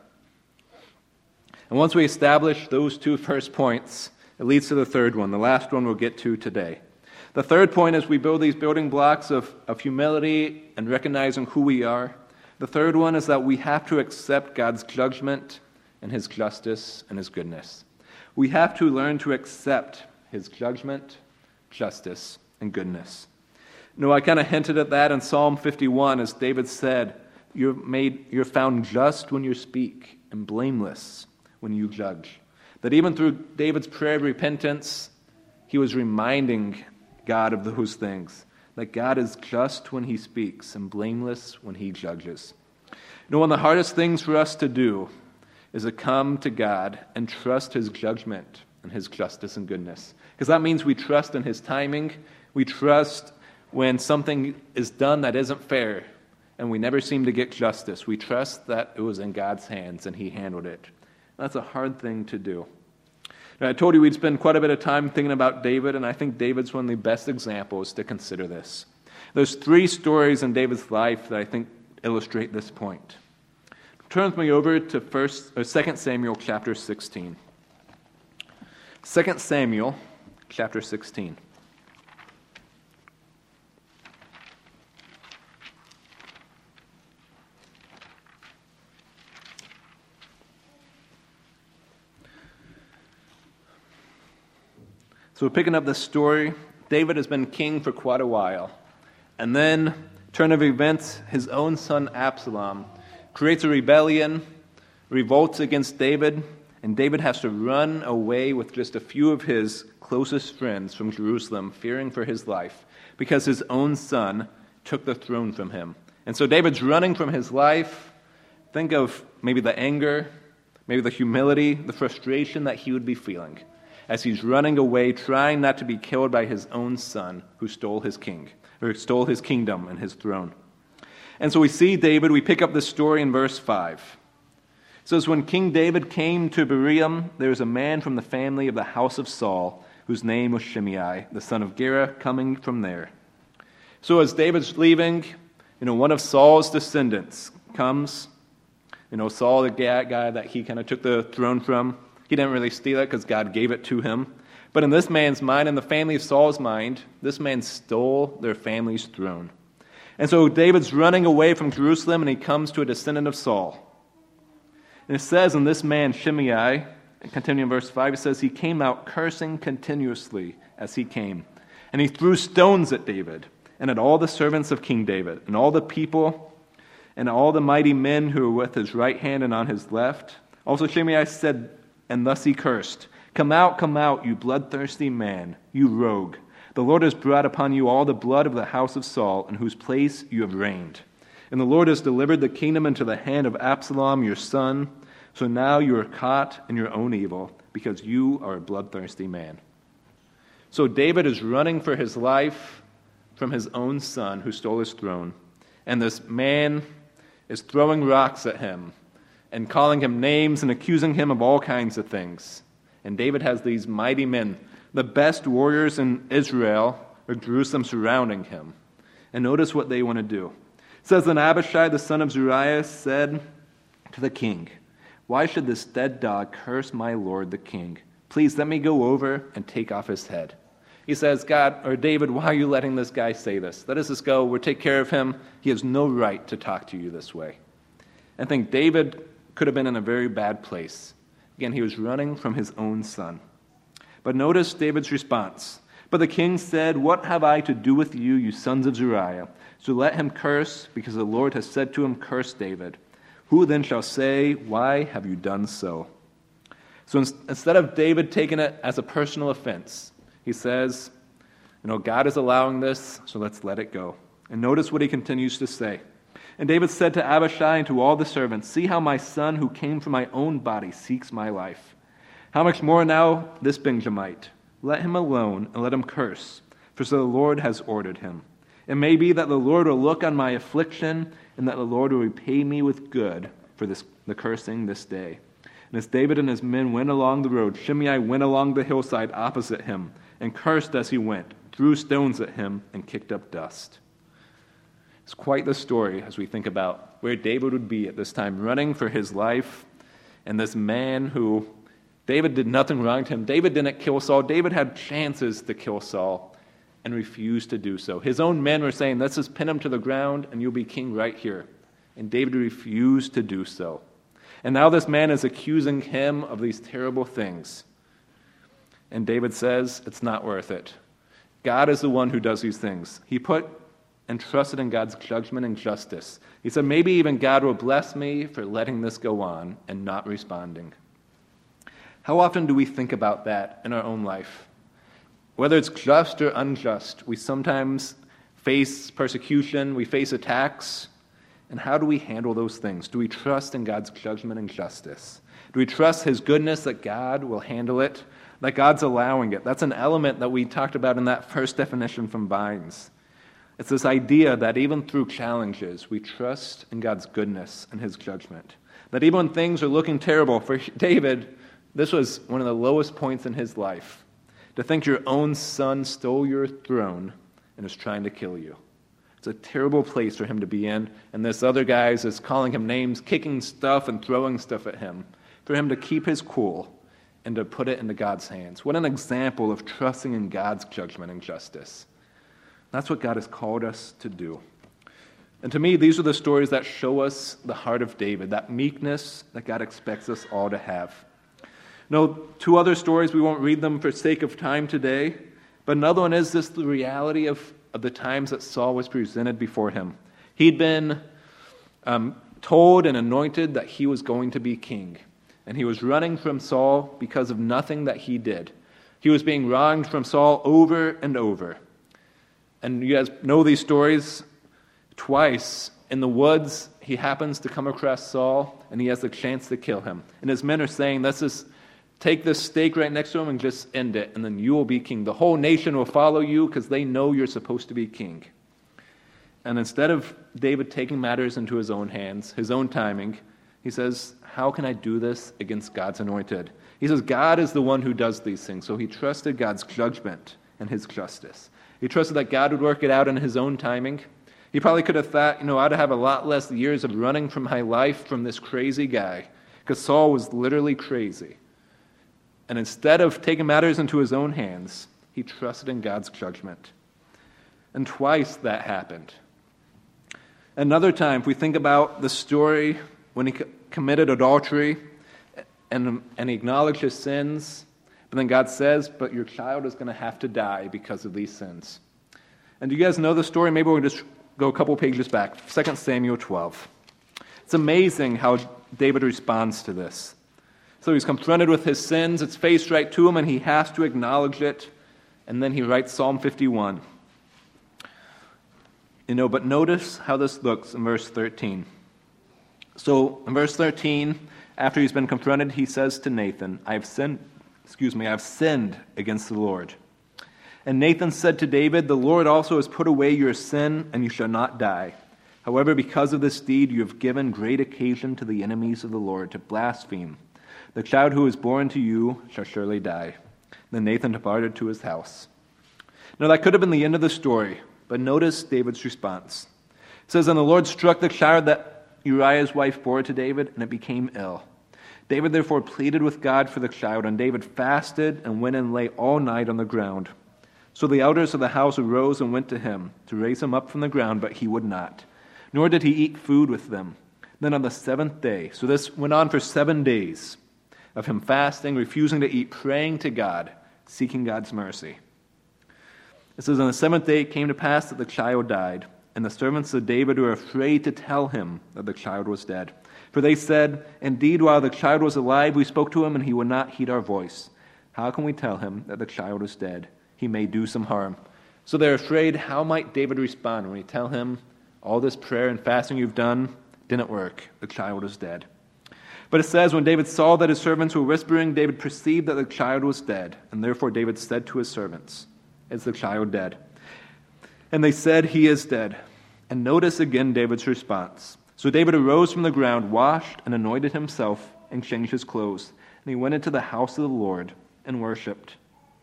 And once we establish those two first points, it leads to the third one, the last one we'll get to today. The third point is we build these building blocks of, of humility and recognizing who we are. The third one is that we have to accept God's judgment and his justice and his goodness. We have to learn to accept his judgment, justice, and goodness. You know, I kind of hinted at that in Psalm fifty-one as David said, you're made, you're found just when you speak and blameless when you judge. That even through David's prayer of repentance, he was reminding God of those things. That God is just when he speaks and blameless when he judges. You know, one of the hardest things for us to do is to come to God and trust his judgment and his justice and goodness. Because that means we trust in his timing. We trust when something is done that isn't fair and we never seem to get justice. We trust that it was in God's hands and he handled it. That's a hard thing to do. Now, I told you we'd spend quite a bit of time thinking about David, and I think David's one of the best examples to consider this. There's three stories in David's life that I think illustrate this point. Turn with me over to first, or Second Samuel chapter sixteen. Second Samuel chapter sixteen. So we're picking up this story. David has been king for quite a while. And then, turn of events, his own son Absalom creates a rebellion, revolts against David, and David has to run away with just a few of his closest friends from Jerusalem, fearing for his life, because his own son took the throne from him. And so David's running from his life. Think of maybe the anger, maybe the humility, the frustration that he would be feeling as he's running away, trying not to be killed by his own son who stole his king, or stole his kingdom and his throne. And so we see David, we pick up this story in verse five. It says, when King David came to Beream, there was a man from the family of the house of Saul, whose name was Shimei, the son of Gera, coming from there. So as David's leaving, you know, one of Saul's descendants comes. You know, Saul, the guy that he kind of took the throne from, he didn't really steal it because God gave it to him. But in this man's mind, in the family of Saul's mind, this man stole their family's throne. And so David's running away from Jerusalem, and he comes to a descendant of Saul. And it says in this man, Shimei, continuing in verse five, it says, he came out cursing continuously as he came. And he threw stones at David, and at all the servants of King David, and all the people, and all the mighty men who were with his right hand and on his left. Also Shimei said, and thus he cursed, come out, come out, you bloodthirsty man, you rogue. The Lord has brought upon you all the blood of the house of Saul, in whose place you have reigned. And the Lord has delivered the kingdom into the hand of Absalom, your son. So now you are caught in your own evil, because you are a bloodthirsty man. So David is running for his life from his own son who stole his throne. And this man is throwing rocks at him and calling him names and accusing him of all kinds of things. And David has these mighty men, the best warriors in Israel or Jerusalem, surrounding him. And notice what they want to do. It says, then Abishai, the son of Zeruiah, said to the king, why should this dead dog curse my lord the king? Please let me go over and take off his head. He says, God, or David, why are you letting this guy say this? Let us just go. We'll take care of him. He has no right to talk to you this way. I think David could have been in a very bad place. Again, he was running from his own son. But notice David's response. But the king said, what have I to do with you, you sons of Zeruiah? So let him curse, because the Lord has said to him, curse David. Who then shall say, why have you done so? So instead of David taking it as a personal offense, He says, you know, God is allowing this, so let's let it go. And notice what he continues to say. And David said to Abishai and to all the servants, see how my son who came from my own body seeks my life. How much more now this Benjamite? Let him alone and let him curse, for so the Lord has ordered him. It may be that the Lord will look on my affliction and that the Lord will repay me with good for this, the cursing this day. And as David and his men went along the road, Shimei went along the hillside opposite him and cursed as he went, threw stones at him, and kicked up dust. It's quite the story as we think about where David would be at this time, running for his life, and this man who, David did nothing wrong to him. David didn't kill Saul. David had chances to kill Saul and refused to do so. His own men were saying, let's just pin him to the ground and you'll be king right here. And David refused to do so. And now this man is accusing him of these terrible things. And David says, it's not worth it. God is the one who does these things. He put and trusted in God's judgment and justice. He said, maybe even God will bless me for letting this go on and not responding. How often do we think about that in our own life? Whether it's just or unjust, we sometimes face persecution, we face attacks. And how do we handle those things? Do we trust in God's judgment and justice? Do we trust his goodness that God will handle it, that God's allowing it? That's an element that we talked about in that first definition from Vines. It's this idea that even through challenges, we trust in God's goodness and his judgment. That even when things are looking terrible, for David, this was one of the lowest points in his life. To think your own son stole your throne and is trying to kill you. It's a terrible place for him to be in, and this other guy is just calling him names, kicking stuff and throwing stuff at him, for him to keep his cool and to put it into God's hands. What an example of trusting in God's judgment and justice. That's what God has called us to do. And to me, these are the stories that show us the heart of David, that meekness that God expects us all to have. No, two other stories, we won't read them for sake of time today, but another one is this the reality of of the times that Saul was presented before him. He'd been um, told and anointed that he was going to be king. And he was running from Saul because of nothing that he did. He was being wronged from Saul over and over. And you guys know these stories. Twice in the woods, he happens to come across Saul, and he has the chance to kill him. And his men are saying, let's just take this stake right next to him and just end it, and then you will be king. The whole nation will follow you because they know you're supposed to be king. And instead of David taking matters into his own hands, his own timing, he says, how can I do this against God's anointed? He says, God is the one who does these things. So he trusted God's judgment and his justice. He trusted that God would work it out in his own timing. He probably could have thought, you know, I'd have a lot less years of running from my life from this crazy guy, because Saul was literally crazy. And instead of taking matters into his own hands, he trusted in God's judgment. And twice that happened. Another time, if we think about the story when he co- committed adultery and, and he acknowledged his sins, but then God says, but your child is going to have to die because of these sins. And do you guys know the story? Maybe we'll just go a couple pages back. Second Samuel twelve. It's amazing how David responds to this. So he's confronted with his sins, it's faced right to him, and he has to acknowledge it. And then he writes Psalm fifty-one. You know, but notice how this looks in verse thirteen. So in verse thirteen, after he's been confronted, he says to Nathan, I have sinned, excuse me, I have sinned against the Lord. And Nathan said to David, the Lord also has put away your sin, and you shall not die. However, because of this deed, you have given great occasion to the enemies of the Lord to blaspheme. The child who is born to you shall surely die. Then Nathan departed to his house. Now that could have been the end of the story, but notice David's response. It says, and the Lord struck the child that Uriah's wife bore to David, and it became ill. David therefore pleaded with God for the child, and David fasted and went and lay all night on the ground. So the elders of the house arose and went to him to raise him up from the ground, but he would not, nor did he eat food with them. Then on the seventh day, so this went on for seven days, of him fasting, refusing to eat, praying to God, seeking God's mercy. It says, on the seventh day it came to pass that the child died, and the servants of David were afraid to tell him that the child was dead. For they said, indeed, while the child was alive, we spoke to him, and he would not heed our voice. How can we tell him that the child is dead? he may do some harm. So they're afraid, how might David respond when we tell him, all this prayer and fasting you've done didn't work. The child is dead. But it says, when David saw that his servants were whispering, David perceived that the child was dead. And therefore David said to his servants, is the child dead? And they said, he is dead. And notice again David's response. So David arose from the ground, washed and anointed himself, and changed his clothes. And he went into the house of the Lord and worshipped.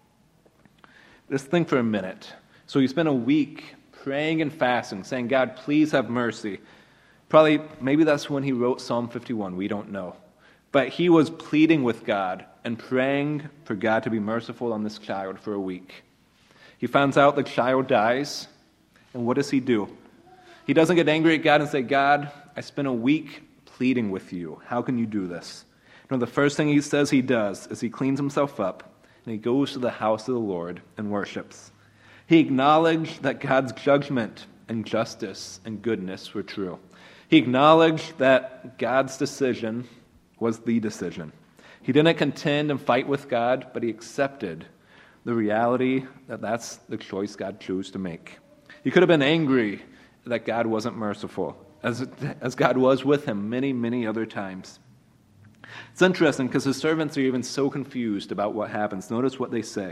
Just think for a minute. So he spent a week praying and fasting, saying, God, please have mercy. Probably, maybe that's when he wrote Psalm fifty-one. We don't know. But he was pleading with God and praying for God to be merciful on this child for a week. He finds out the child dies, and what does he do? He doesn't get angry at God and say, God, I spent a week pleading with you. How can you do this? No, the first thing he says he does is he cleans himself up, and he goes to the house of the Lord and worships. He acknowledged that God's judgment and justice and goodness were true. He acknowledged that God's decision was the decision. He didn't contend and fight with God, but he accepted the reality that that's the choice God chose to make. He could have been angry that God wasn't merciful, as, as God was with him many, many other times. It's interesting because his servants are even so confused about what happens. Notice what they say. It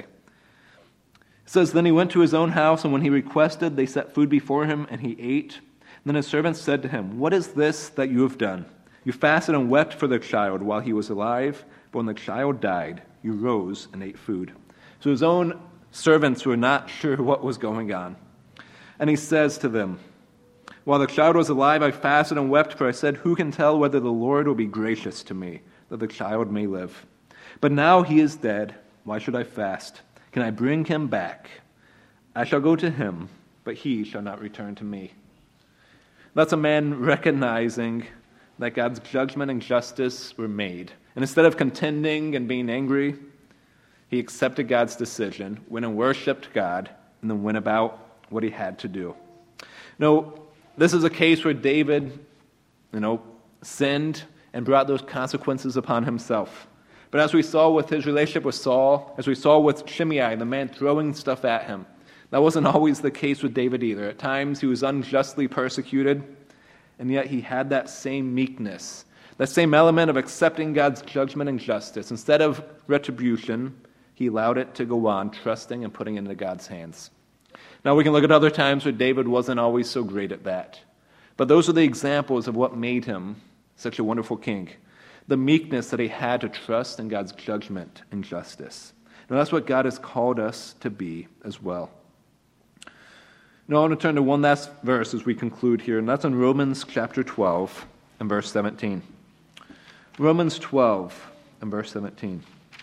says, then he went to his own house, and when he requested, they set food before him, and he ate. Then his servants said to him, what is this that you have done? You fasted and wept for the child while he was alive, but when the child died, you rose and ate food. So his own servants were not sure what was going on. And he says to them, while the child was alive, I fasted and wept, for I said, who can tell whether the Lord will be gracious to me, that the child may live? But now he is dead. Why should I fast? Can I bring him back? I shall go to him, but he shall not return to me. That's a man recognizing that God's judgment and justice were made. And instead of contending and being angry, he accepted God's decision, went and worshipped God, and then went about what he had to do. Now, this is a case where David, you know, sinned and brought those consequences upon himself. But as we saw with his relationship with Saul, as we saw with Shimei, the man throwing stuff at him, that wasn't always the case with David either. At times he was unjustly persecuted, and yet he had that same meekness, that same element of accepting God's judgment and justice. Instead of retribution, he allowed it to go on, trusting and putting it into God's hands. Now we can look at other times where David wasn't always so great at that. But those are the examples of what made him such a wonderful king. The meekness that he had to trust in God's judgment and justice. Now that's what God has called us to be as well. Now I want to turn to one last verse as we conclude here, and that's in Romans chapter twelve and verse seventeen. Romans twelve and verse seventeen.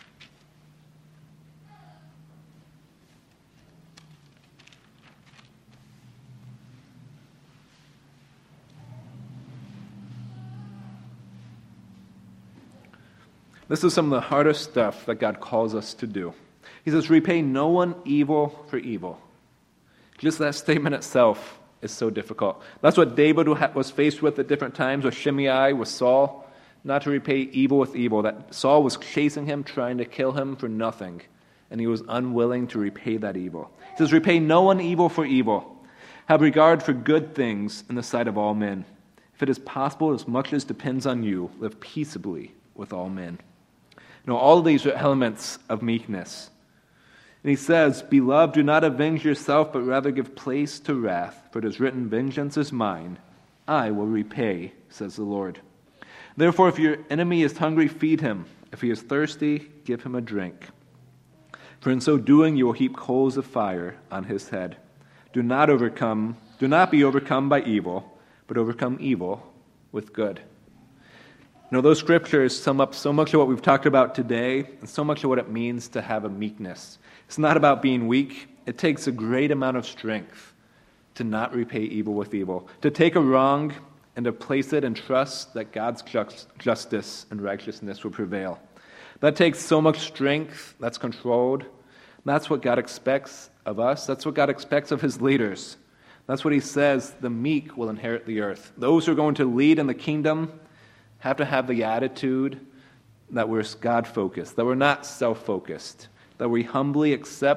This is some of the hardest stuff that God calls us to do. He says, repay no one evil for evil. Just that statement itself is so difficult. That's what David was faced with at different times, with Shimei, with Saul, not to repay evil with evil. That Saul was chasing him, trying to kill him for nothing, and he was unwilling to repay that evil. He says, repay no one evil for evil. Have regard for good things in the sight of all men. If it is possible, as much as depends on you, live peaceably with all men. You know, all of these are elements of meekness. And he says, beloved, do not avenge yourself, but rather give place to wrath, for it is written, vengeance is mine, I will repay, says the Lord. Therefore, if your enemy is hungry, feed him. If he is thirsty, give him a drink. For in so doing, you will heap coals of fire on his head. Do not overcome, do not be overcome by evil, but overcome evil with good. You know, those scriptures sum up so much of what we've talked about today and so much of what it means to have a meekness. It's not about being weak. It takes a great amount of strength to not repay evil with evil, to take a wrong and to place it in trust that God's just, justice and righteousness will prevail. That takes so much strength that's controlled. That's what God expects of us. That's what God expects of his leaders. That's what he says, the meek will inherit the earth. Those who are going to lead in the kingdom have to have the attitude that we're God-focused, that we're not self-focused, that we humbly accept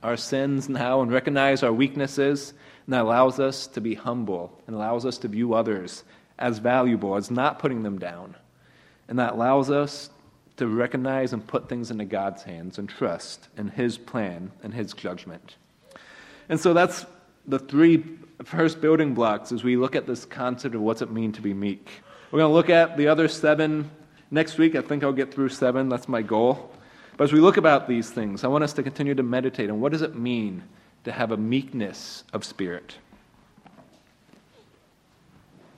our sins now and recognize our weaknesses, and that allows us to be humble and allows us to view others as valuable, as not putting them down. And that allows us to recognize and put things into God's hands and trust in His plan and His judgment. And so that's the three first building blocks as we look at this concept of what's it mean to be meek. We're going to look at the other seven next week. I think I'll get through seven. That's my goal. But as we look about these things, I want us to continue to meditate on what does it mean to have a meekness of spirit.